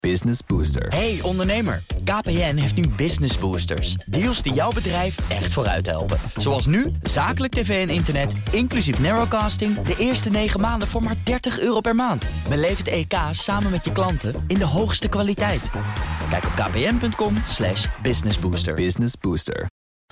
Business Booster. Hey ondernemer, KPN heeft nu Business Boosters. Deals die jouw bedrijf echt vooruit helpen. Zoals nu, zakelijk tv en internet, inclusief narrowcasting... de eerste 9 maanden voor maar €30 per maand. Beleef het EK samen met je klanten in de hoogste kwaliteit. Kijk op kpn.com/businessbooster. Business Booster.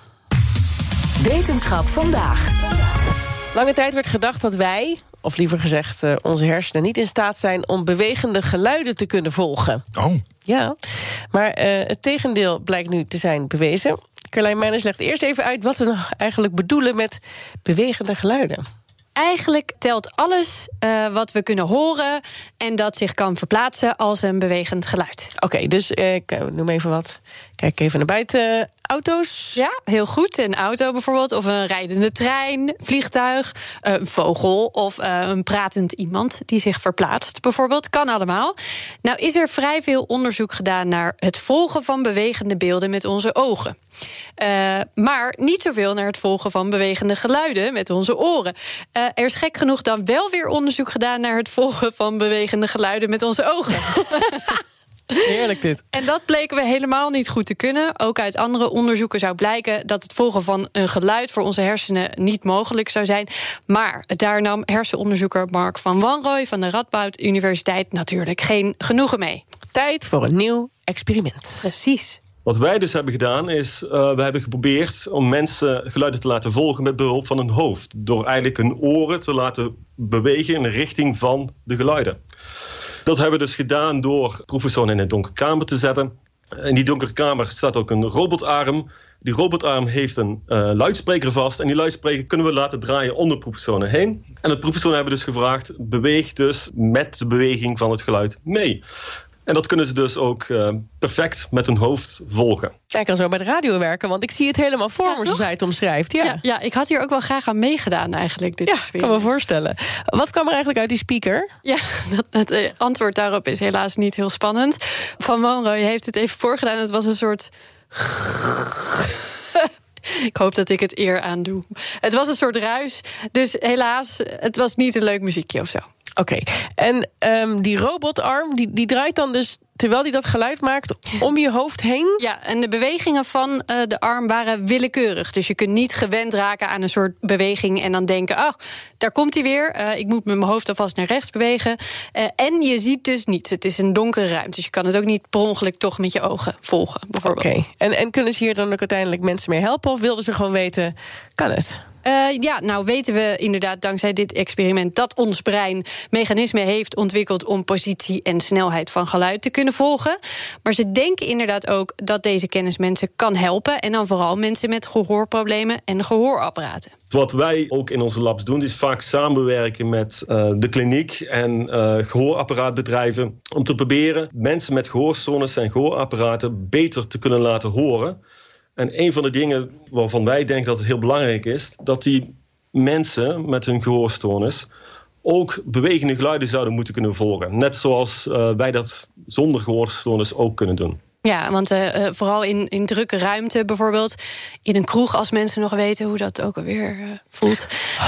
Wetenschap vandaag. Lange tijd werd gedacht dat wij, of liever gezegd onze hersenen... niet in staat zijn om bewegende geluiden te kunnen volgen. Oh. Ja, maar het tegendeel blijkt nu te zijn bewezen. Carlijn Meijners legt eerst even uit wat we nou eigenlijk bedoelen met bewegende geluiden. Eigenlijk telt alles wat we kunnen horen en dat zich kan verplaatsen als een bewegend geluid. Oké, dus noem even wat. Kijk even naar buiten. Auto's? Ja, heel goed. Een auto bijvoorbeeld, of een rijdende trein, vliegtuig, een vogel of een pratend iemand die zich verplaatst bijvoorbeeld. Kan allemaal. Nou is er vrij veel onderzoek gedaan naar het volgen van bewegende beelden met onze ogen. Maar niet zoveel naar het volgen van bewegende geluiden met onze oren. Er is gek genoeg dan wel weer onderzoek gedaan naar het volgen van bewegende geluiden met onze ogen. Heerlijk dit. En dat bleken we helemaal niet goed te kunnen. Ook uit andere onderzoeken zou blijken dat het volgen van een geluid voor onze hersenen niet mogelijk zou zijn. Maar daar nam hersenonderzoeker Mark van Wanrooij van de Radboud Universiteit natuurlijk geen genoegen mee. Tijd voor een nieuw experiment. Precies. Wat wij dus hebben gedaan is, we hebben geprobeerd om mensen geluiden te laten volgen met behulp van hun hoofd. Door eigenlijk hun oren te laten bewegen in de richting van de geluiden. Dat hebben we dus gedaan door proefpersonen in een donkere kamer te zetten. In die donkere kamer staat ook een robotarm. Die robotarm heeft een luidspreker vast. En die luidspreker kunnen we laten draaien om de proefpersonen heen. En de proefpersonen hebben dus gevraagd, beweeg dus met de beweging van het geluid mee. En dat kunnen ze dus ook perfect met hun hoofd volgen. Jij kan zo bij de radio werken, want ik zie het helemaal voor me zoals hij het omschrijft. Ja, ik had hier ook wel graag aan meegedaan eigenlijk. Dit experiment. Kan me voorstellen. Wat kwam er eigenlijk uit die speaker? Ja, het antwoord daarop is helaas niet heel spannend. Van Wanrooij heeft het even voorgedaan. Het was een soort... Ik hoop dat ik het eer aan doe. Het was een soort ruis, dus helaas, het was niet een leuk muziekje of zo. Oké, en die robotarm, die draait dan dus, terwijl die dat geluid maakt, om je hoofd heen? Ja, en de bewegingen van de arm waren willekeurig. Dus je kunt niet gewend raken aan een soort beweging en dan denken, daar komt hij weer. Ik moet met mijn hoofd alvast naar rechts bewegen. En je ziet dus niets. Het is een donkere ruimte, dus je kan het ook niet per ongeluk toch met je ogen volgen, bijvoorbeeld. Oké, en kunnen ze hier dan ook uiteindelijk mensen mee helpen? Of wilden ze gewoon weten, kan het? Nou weten we inderdaad dankzij dit experiment dat ons brein mechanismen heeft ontwikkeld om positie en snelheid van geluid te kunnen volgen. Maar ze denken inderdaad ook dat deze kennis mensen kan helpen. En dan vooral mensen met gehoorproblemen en gehoorapparaten. Wat wij ook in onze labs doen, is vaak samenwerken met de kliniek en gehoorapparaatbedrijven om te proberen mensen met gehoorstoornis en gehoorapparaten beter te kunnen laten horen. En een van de dingen waarvan wij denken dat het heel belangrijk is, dat die mensen met hun gehoorstoornis ook bewegende geluiden zouden moeten kunnen volgen. Net zoals wij dat zonder gehoorstoornis ook kunnen doen. Ja, want vooral in drukke ruimte bijvoorbeeld, in een kroeg, als mensen nog weten hoe dat ook alweer voelt.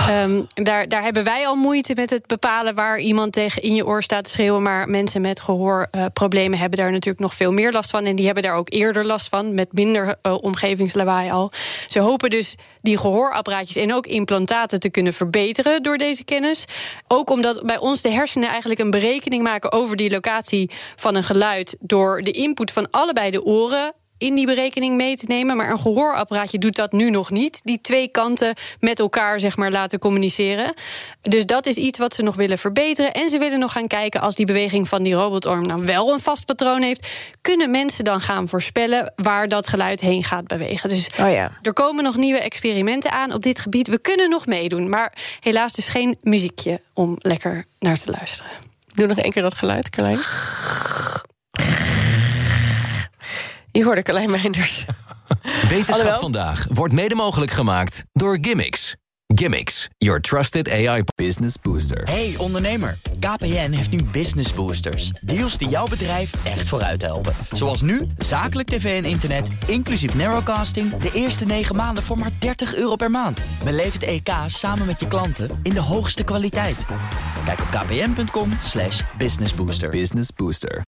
Daar hebben wij al moeite met het bepalen waar iemand tegen in je oor staat te schreeuwen. Maar mensen met gehoorproblemen hebben daar natuurlijk nog veel meer last van. En die hebben daar ook eerder last van, met minder omgevingslawaai al. Ze hopen dus die gehoorapparaatjes en ook implantaten te kunnen verbeteren door deze kennis. Ook omdat bij ons de hersenen eigenlijk een berekening maken over die locatie van een geluid door de input van allebei de oren in die berekening mee te nemen. Maar een gehoorapparaatje doet dat nu nog niet. Die twee kanten met elkaar laten communiceren. Dus dat is iets wat ze nog willen verbeteren. En ze willen nog gaan kijken, als die beweging van die robotarm nou wel een vast patroon heeft, kunnen mensen dan gaan voorspellen waar dat geluid heen gaat bewegen. Dus er komen nog nieuwe experimenten aan op dit gebied. We kunnen nog meedoen, maar helaas dus geen muziekje om lekker naar te luisteren. Doe nog één keer dat geluid, Carlijn. Je hoorde Carlijn Meijners. Wetenschap vandaag wordt mede mogelijk gemaakt door Gimmicks. Gimmicks, your trusted AI Business Booster. Hey ondernemer, KPN heeft nu Business Boosters. Deals die jouw bedrijf echt vooruit helpen. Zoals nu, zakelijk tv en internet, inclusief narrowcasting, de eerste 9 maanden voor maar €30 per maand. Beleef het EK samen met je klanten in de hoogste kwaliteit. Kijk op kpn.com/businessbooster. Business Booster.